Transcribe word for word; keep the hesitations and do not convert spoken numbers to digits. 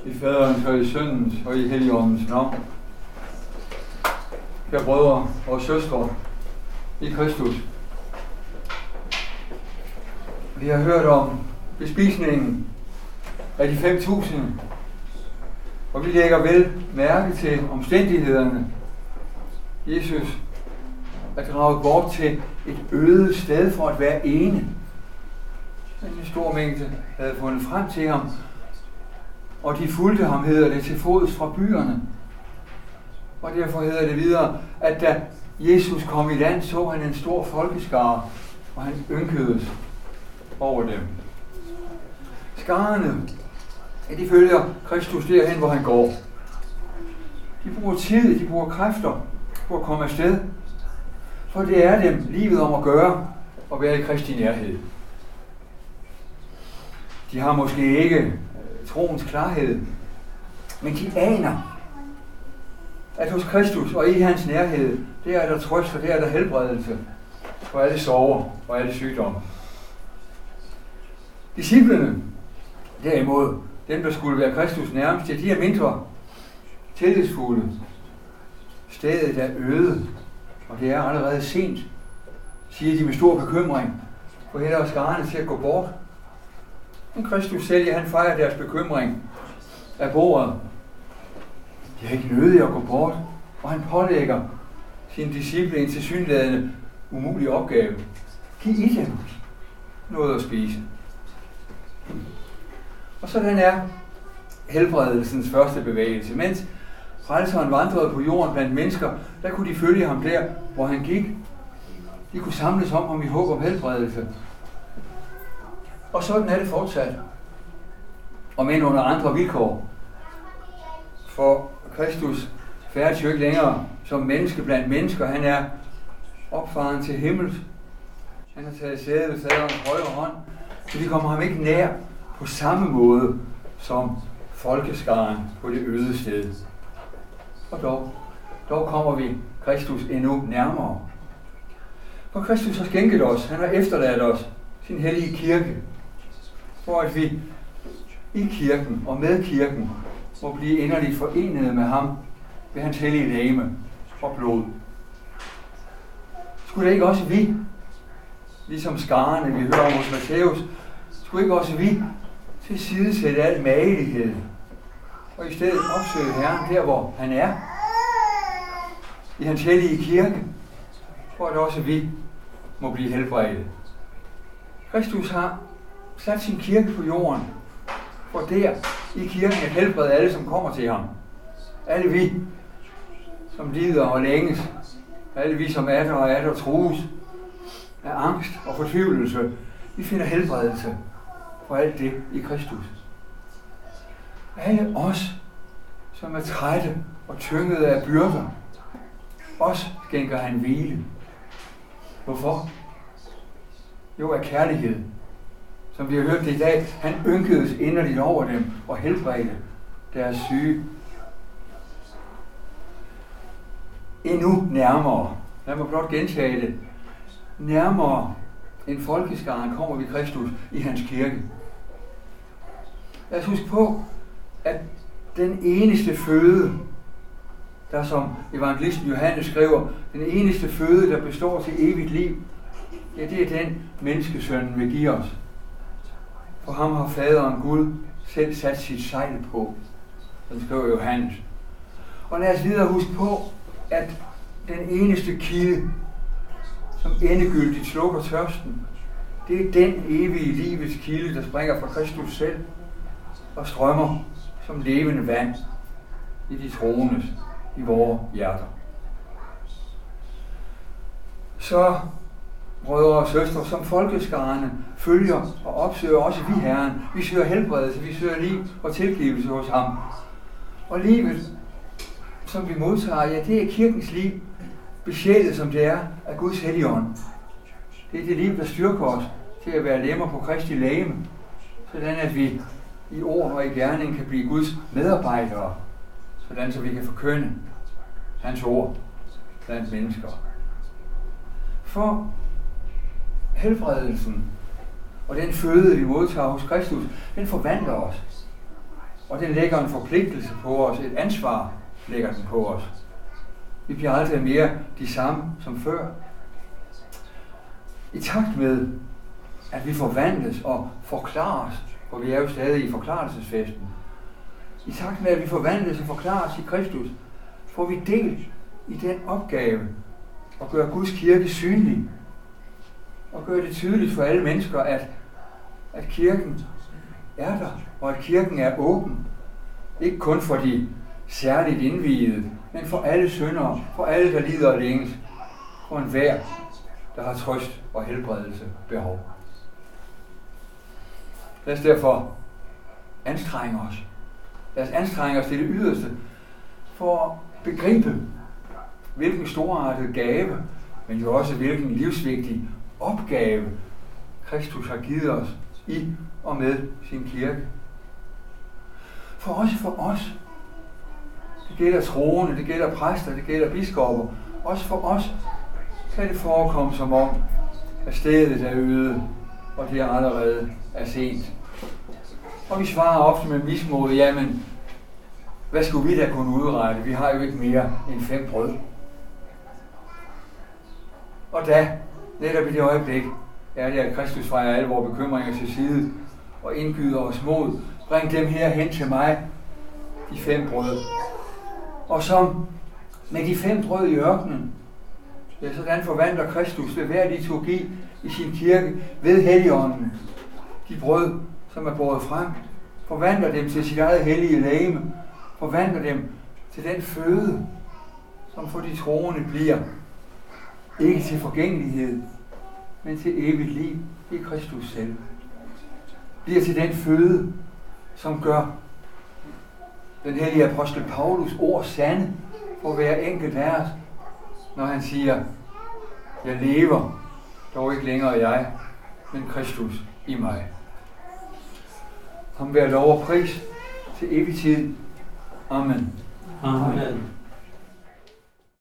I faderens og i søndens og i helligåndens navn. Kære brødre og søstre i Kristus. Vi har hørt om bespisningen af de fem tusind, og vi lægger vel mærke til omstændighederne. Jesus er draget bort til et øde sted for at være ene. En stor mængde havde fundet frem til ham, og de fulgte ham, hedder det, til fods fra byerne. Og derfor hedder det videre, at da Jesus kom i land, så han en stor folkeskare, og han ynkedes over dem. Skarerne, ja, de følger Kristus derhen, hvor han går. De bruger tid, de bruger kræfter på at komme afsted, for det er dem livet om at gøre og være i Kristi nærhed. De har måske ikke troens klarhed, men de aner, at hos Kristus og i hans nærhed, der er der trøst, og der er der helbredelse for alle sorger og alle sygdomme. Disciplene, derimod, dem der skulle være Kristus nærmest, de er mindre tillidsfulde. Stedet er øde, og det er allerede sent, siger de med stor bekymring, for hellere skarne til at gå bort. Men Kristus selv, han fejrer deres bekymring af bordet. De har ikke nødig at gå bort, og han pålægger sine disciple en tilsyneladende umulig opgave. Giv i dem noget at spise. Og sådan er helbredelsens første bevægelse. Mens frelseren vandrede på jorden blandt mennesker, der kunne de følge ham der, hvor han gik. De kunne samles om ham i håb om helbredelse. Og sådan er det fortsat. Og men under andre vilkår. For Kristus færdes jo ikke længere som menneske blandt mennesker. Han er opfaren til himmel. Han har taget sæde ved faderens højre hånd. Så vi kommer ham ikke nær på samme måde som folkeskaren på det øde sted. Og dog, dog kommer vi Kristus endnu nærmere. For Kristus har skænket os, han har efterladt os sin hellige kirke, for at vi i kirken og med kirken må blive inderligt forenet med ham ved hans hellige legeme og blod. Skulle det ikke også vi, ligesom skarerne, vi hører om hos Matthæus, skulle ikke også vi tilsidesætte al magelighed og i stedet opsøge Herren der, hvor han er, i hans hellige kirke, for at også vi må blive helbredte. Kristus har sat sin kirke på jorden, for der i kirken at helbrede alle, som kommer til ham. Alle vi, som lider og længes. Alle vi, som er der og er der trues af angst og fortvivlelse. Vi finder helbredelse for alt det i Kristus. Alle os, som er trætte og tyngede af byrder, os skænker han hvile. Hvorfor? Jo, af kærlighed. Som vi har hørt det i dag, han ynkedes inderligt over dem og helbredte deres syge. Endnu nærmere, lad mig blot gentage det, nærmere end folkeskaren kommer vi Kristus i hans kirke. Lad os huske på, at den eneste føde, der som evangelisten Johannes skriver, den eneste føde, der består til evigt liv, ja, det er den menneskesønnen vil give os. For ham har faderen Gud selv sat sit sejl på. Den skriver Johannes. Og lad os videre huske på, at den eneste kilde, som endegyldigt slukker tørsten, det er den evige livets kilde, der springer fra Kristus selv og strømmer som levende vand i de troendes, i vores hjerter. Så, brødre og søstre, som folkeskarerne følger og opsøger også vi Herren. Vi søger helbredelse, vi søger liv og tilgivelse hos ham. Og livet, som vi modtager, ja, det er kirkens liv, besjælet som det er af Guds helligånd. Det er det liv, der styrker os til at være lemmer på Kristi legeme, sådan at vi i ord og i gerning kan blive Guds medarbejdere, sådan så vi kan forkynde hans ord blandt mennesker. For helbredelsen og den føde, vi modtager hos Kristus, den forvandler os. Og den lægger en forpligtelse på os, et ansvar lægger den på os. Vi bliver aldrig mere de samme som før. I takt med, at vi forvandles og forklares, for vi er jo stadig i forklarelsesfesten. I takt med, at vi forvandles og forklares i Kristus, får vi del i den opgave at gøre Guds kirke synlig. Og gøre det tydeligt for alle mennesker, at, at kirken er der, og at kirken er åben. Ikke kun for de særligt indviede, men for alle syndere, for alle, der lider og længes, for enhver, der har trøst og helbredelse behov. Lad os derfor anstrenge os. Lad os anstrenge os til det yderste for at begribe, hvilken storartet gave, men jo også hvilken livsvigtig opgave Kristus har givet os i og med sin kirke. For også for os, det gælder troende, det gælder præster, det gælder biskopper, også for os kan det forekomme som om, at stedet er øde, og det allerede er sent. Og vi svarer ofte med mismod, jamen, hvad skulle vi da kunne udrette? Vi har jo ikke mere end fem brød. Og da, netop i det øjeblik, er det, at Kristus fejrer alle vores bekymringer til side og indgyder os mod. Bring dem her hen til mig, de fem brød. Og som med de fem brød i ørkenen, ja, sådan forvandler Kristus ved hver liturgi i sin kirke ved Helligånden. De brød, som er båret frem, forvandler dem til sit eget hellige legeme, forvandler dem til den føde, som for de troende bliver ikke til forgængelighed, men til evigt liv i Kristus selv. Bliver til den føde, som gør den hellige apostel Paulus ord sande for hver enkelt af os, når han siger, jeg lever, dog ikke længere jeg, men Kristus i mig. Ham være lov og pris til evig tid. Amen. Amen.